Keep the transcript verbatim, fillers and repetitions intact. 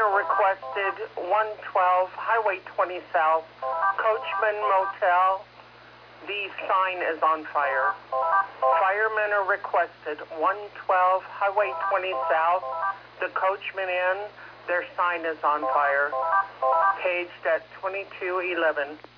are requested one twelve Highway twenty South, Coachman Motel. The sign is on fire. Firemen are requested one twelve Highway twenty South, the Coachman Inn. Their sign is on fire. Paged at twenty-two eleven.